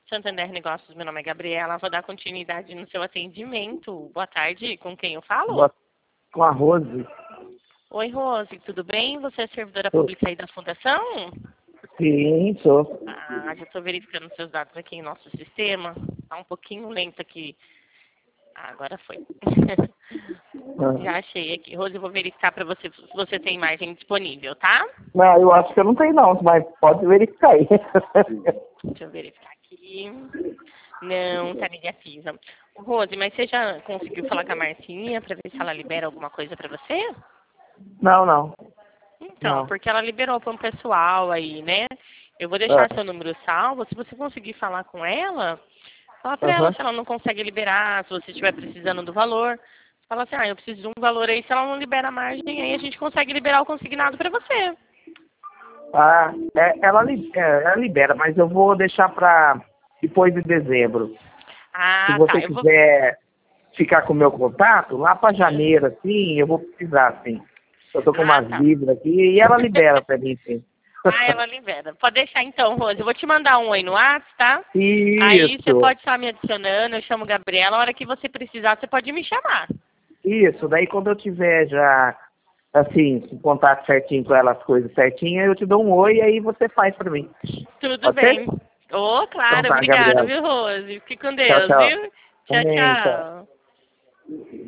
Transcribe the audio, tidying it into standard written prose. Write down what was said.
Santander Negócios, meu nome é Gabriela, vou dar continuidade no seu atendimento. Boa tarde, com quem eu falo? Com a Rose. Oi, Rose, tudo bem? Você é servidora Tô. pública aí da Fundação? Sim, sou. Já estou verificando seus dados aqui em nosso sistema. Está um pouquinho lento aqui. Agora foi. Já achei aqui. Rose, eu vou verificar para você se você tem margem disponível, tá? Não, eu acho que eu não tenho não, mas pode verificar aí. Deixa eu verificar aqui. Não, tá negativa. Rose, mas você já conseguiu falar com a Marcinha para ver se ela libera alguma coisa para você? Não. Então, Não. porque ela liberou para um pessoal aí, né? Eu vou deixar seu número salvo. Se você conseguir falar com ela, fala para ela se ela não consegue liberar, se você estiver precisando do valor. Fala assim, eu preciso de um valor aí, se ela não libera a margem, aí a gente consegue liberar o consignado para você. Ela libera, mas eu vou deixar para depois de dezembro. Se você quiser ficar com o meu contato, lá para janeiro, assim, eu vou precisar, assim. Eu tô com umas dívidas aqui e ela libera para mim, sim. Ela libera. Pode deixar então, Rose. Eu vou te mandar um oi no WhatsApp, tá? Isso. Aí você pode estar me adicionando, eu chamo Gabriela. A hora que você precisar, você pode me chamar. Isso, daí quando eu tiver já, assim, com contato certinho com ela, as coisas certinhas, eu te dou um oi e aí você faz pra mim. Tudo Pode bem. ser? Claro, Então tá, obrigada, Gabriela. viu, Rose? Fique com Tchau, Deus, tchau. viu? Amém, tchau. Tchau.